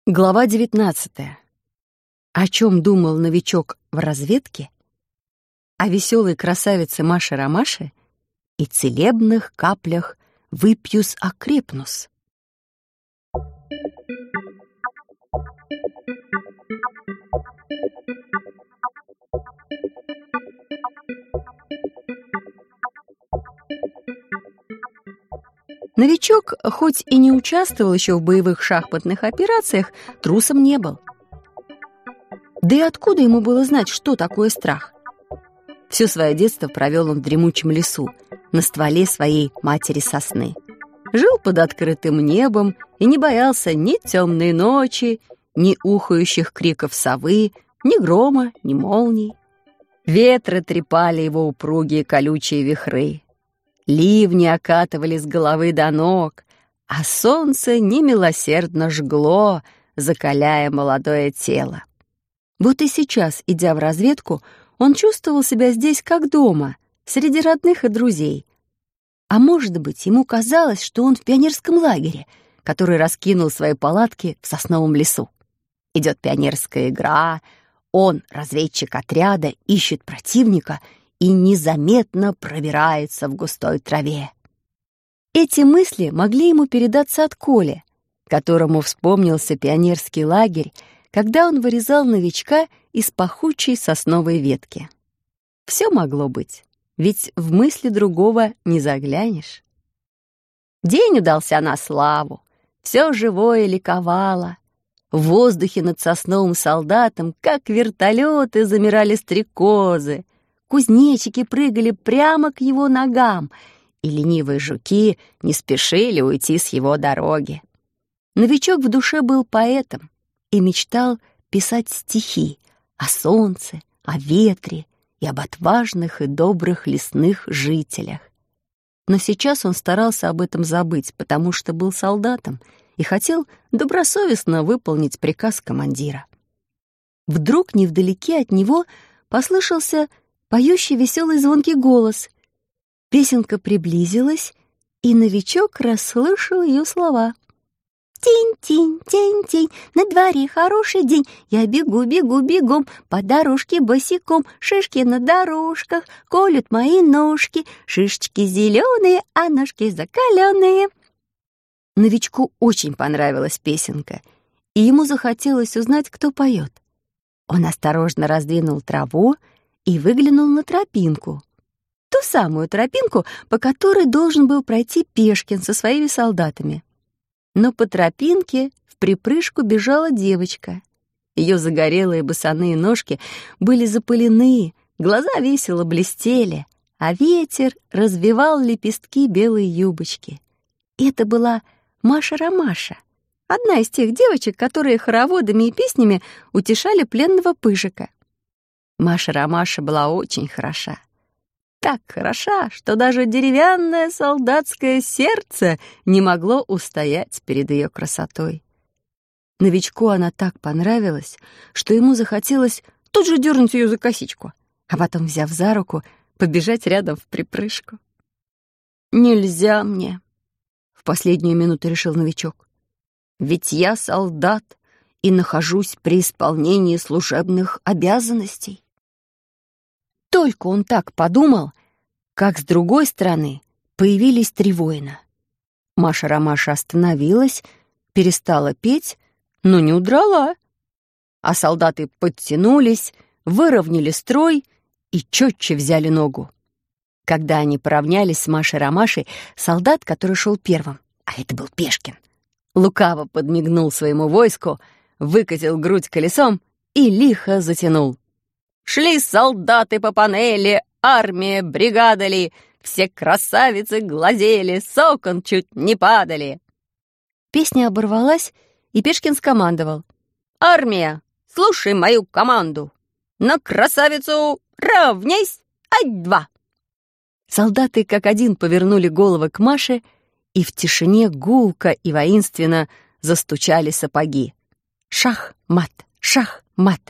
Глава 19. О чем думал новичок в разведке? О веселой красавице Маше-Ромаше и целебных каплях выпьюс окрепнус. Новичок, хоть и не участвовал еще в боевых шахматных операциях, трусом не был. Да и откуда ему было знать, что такое страх? Все свое детство провел он в дремучем лесу, на стволе своей матери сосны. Жил под открытым небом и не боялся ни темной ночи, ни ухающих криков совы, ни грома, ни молний. Ветры трепали его упругие колючие вихры. Ливни окатывали с головы до ног, а солнце немилосердно жгло, закаляя молодое тело. Вот и сейчас, идя в разведку, он чувствовал себя здесь как дома, среди родных и друзей. А может быть, ему казалось, что он в пионерском лагере, который раскинул свои палатки в сосновом лесу. Идет пионерская игра, он, разведчик отряда, ищет противника и незаметно пробирается в густой траве. Эти мысли могли ему передаться от Коли, которому вспомнился пионерский лагерь, когда он вырезал новичка из пахучей сосновой ветки. Все могло быть, ведь в мысли другого не заглянешь. День удался на славу, все живое ликовало. В воздухе над сосновым солдатом, как вертолеты, замирали стрекозы. Кузнечики прыгали прямо к его ногам, и ленивые жуки не спешили уйти с его дороги. Новичок в душе был поэтом и мечтал писать стихи о солнце, о ветре и об отважных и добрых лесных жителях. Но сейчас он старался об этом забыть, потому что был солдатом и хотел добросовестно выполнить приказ командира. Вдруг невдалеке от него послышался поющий веселый звонкий голос. Песенка приблизилась, и новичок расслышал ее слова. «Тень-тень, тень-тень, на дворе хороший день, я бегу, бегу, бегом, по дорожке босиком, шишки на дорожках, колют мои ножки, шишечки зеленые, а ножки закаленные». Новичку очень понравилась песенка, и ему захотелось узнать, кто поет. Он осторожно раздвинул траву и выглянул на тропинку. Ту самую тропинку, по которой должен был пройти Пешкин со своими солдатами. Но по тропинке вприпрыжку бежала девочка. Ее загорелые босоные ножки были запылены, глаза весело блестели, а ветер развевал лепестки белой юбочки. Это была Маша-Ромаша, одна из тех девочек, которые хороводами и песнями утешали пленного Пыжика. Маша-Ромаша была очень хороша. Так хороша, что даже деревянное солдатское сердце не могло устоять перед ее красотой. Новичку она так понравилась, что ему захотелось тут же дернуть ее за косичку, а потом, взяв за руку, побежать рядом вприпрыжку. «Нельзя мне», — в последнюю минуту решил новичок. «Ведь я солдат и нахожусь при исполнении служебных обязанностей». Только он так подумал, как с другой стороны появились три воина. Маша-Ромаша остановилась, перестала петь, но не удрала. А солдаты подтянулись, выровняли строй и четче взяли ногу. Когда они поравнялись с Машей-Ромашей, солдат, который шел первым, а это был Пешкин, лукаво подмигнул своему войску, выкатил грудь колесом и лихо затянул. Шли солдаты по панели, армия, бригада ли, все красавицы глазели, с окон чуть не падали. Песня оборвалась, и Пешкин скомандовал. «Армия, слушай мою команду! На красавицу равняйсь, ать-два!» Солдаты как один повернули головы к Маше, и в тишине гулко и воинственно застучали сапоги. Шах-мат, шах-мат.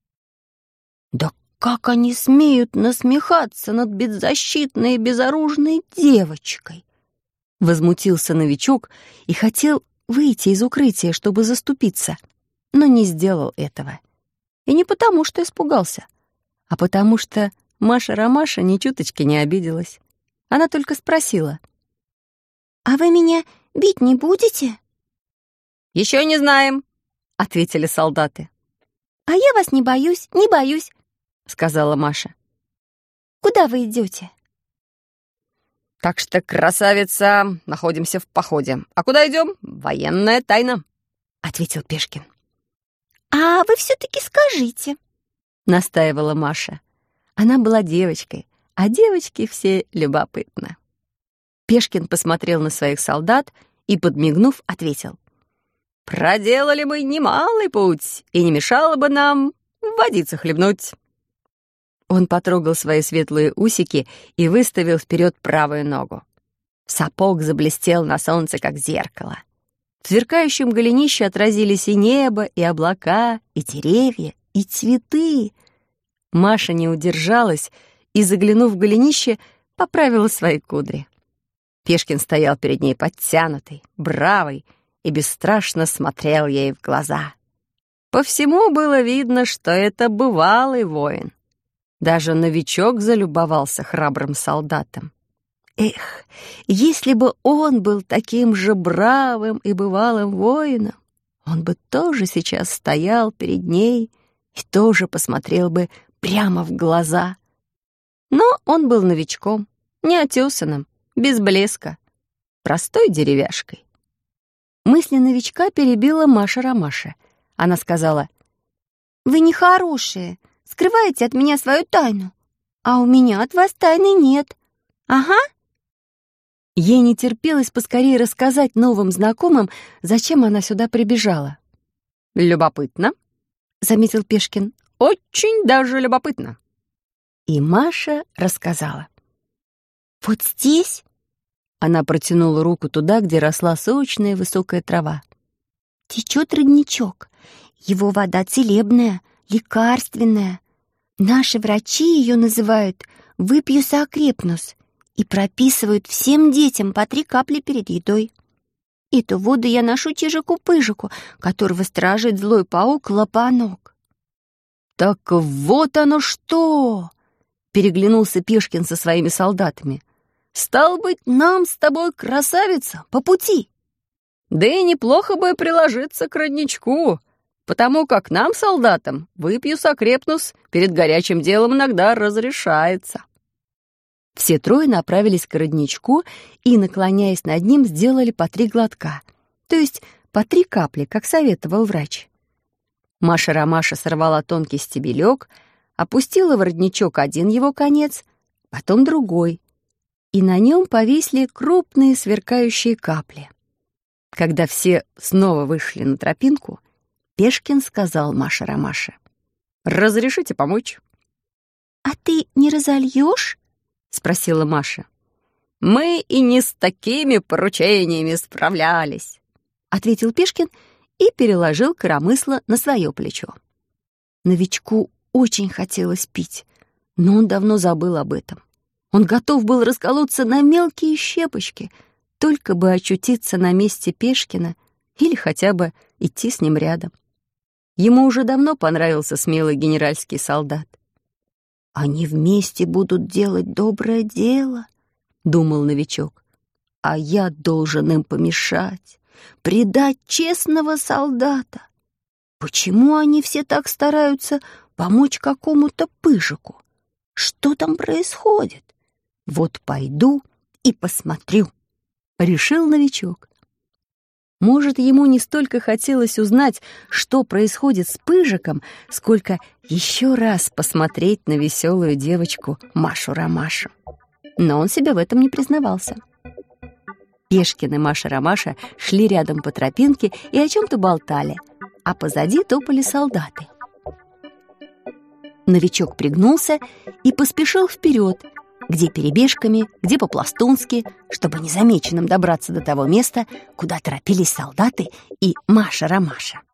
Да как они смеют насмехаться над беззащитной и безоружной девочкой? Возмутился новичок и хотел выйти из укрытия, чтобы заступиться. но не сделал этого. И не потому, что испугался, а потому что Маша-ромаша ни чуточки не обиделась. Она только спросила: «А вы меня бить не будете?» «Еще не знаем», — ответили солдаты. «А я вас не боюсь, не боюсь», — сказала Маша. «Куда вы идете?» «Так что, красавица, находимся в походе. А куда идем? Военная тайна», — ответил Пешкин. «А вы все-таки скажите», — настаивала Маша. Она была девочкой, а девочки все любопытны. Пешкин посмотрел на своих солдат и, подмигнув, ответил: «Проделали мы немалый путь, и не мешало бы нам водиться хлебнуть». Он потрогал свои светлые усики и выставил вперед правую ногу. Сапог заблестел на солнце, как зеркало. В сверкающем голенище отразились и небо, и облака, и деревья, и цветы. Маша не удержалась и, заглянув в голенище, поправила свои кудри. Пешкин стоял перед ней подтянутый, бравый, и бесстрашно смотрел ей в глаза. По всему было видно, что это бывалый воин. Даже новичок залюбовался храбрым солдатом. Эх, если бы он был таким же бравым и бывалым воином, он бы тоже сейчас стоял перед ней и тоже посмотрел бы прямо в глаза. Но он был новичком, неотесанным, без блеска, простой деревяшкой. Мысли новичка перебила Маша-ромаша. Она сказала: «Вы нехорошие, скрываете от меня свою тайну, а у меня от вас тайны нет. Ага». Ей не терпелось поскорее рассказать новым знакомым, зачем она сюда прибежала. «Любопытно», — заметил Пешкин, — «очень даже любопытно». И Маша рассказала. «Вот здесь...» — она протянула руку туда, где росла сочная высокая трава. «Течет родничок. Его вода целебная, лекарственная. Наши врачи ее называют «выпьюс окрепнус» и прописывают всем детям по 3 капли перед едой. Эту воду я ношу чижику-пыжику, которого стражит злой паук Лопанок». «Так вот оно что!» — переглянулся Пешкин со своими солдатами. «Стал быть, нам с тобой, красавица, по пути. Да и неплохо бы приложиться к родничку, потому как нам, солдатам, выпьюс окрепнус перед горячим делом иногда разрешается». Все трое направились к родничку и, наклоняясь над ним, сделали по 3 глотка, то есть по 3 капли, как советовал врач. Маша-ромаша сорвала тонкий стебелек, опустила в родничок один его конец, потом другой, и на нем повисли крупные сверкающие капли. Когда все снова вышли на тропинку, Пешкин сказал Маше-ромаше: «Разрешите помочь?» «А ты не разольешь?» — спросила Маша. «Мы и не с такими поручениями справлялись», — ответил Пешкин и переложил коромысло на свое плечо. Новичку очень хотелось пить, но он давно забыл об этом. Он готов был расколоться на мелкие щепочки, только бы очутиться на месте Пешкина или хотя бы идти с ним рядом. Ему уже давно понравился смелый генеральский солдат. «Они вместе будут делать доброе дело», — думал новичок. «А я должен им помешать, предать честного солдата. Почему они все так стараются помочь какому-то пыжику? Что там происходит? Вот пойду и посмотрю», — решил новичок. Может, ему не столько хотелось узнать, что происходит с пыжиком, сколько еще раз посмотреть на веселую девочку Машу-ромашу. Но он себе в этом не признавался. Пешкин и Маша-ромаша шли рядом по тропинке и о чем-то болтали, а позади топали солдаты. Новичок пригнулся и поспешил вперед, где перебежками, где по-пластунски, чтобы незамеченным добраться до того места, куда торопились солдаты и Маша-ромаша.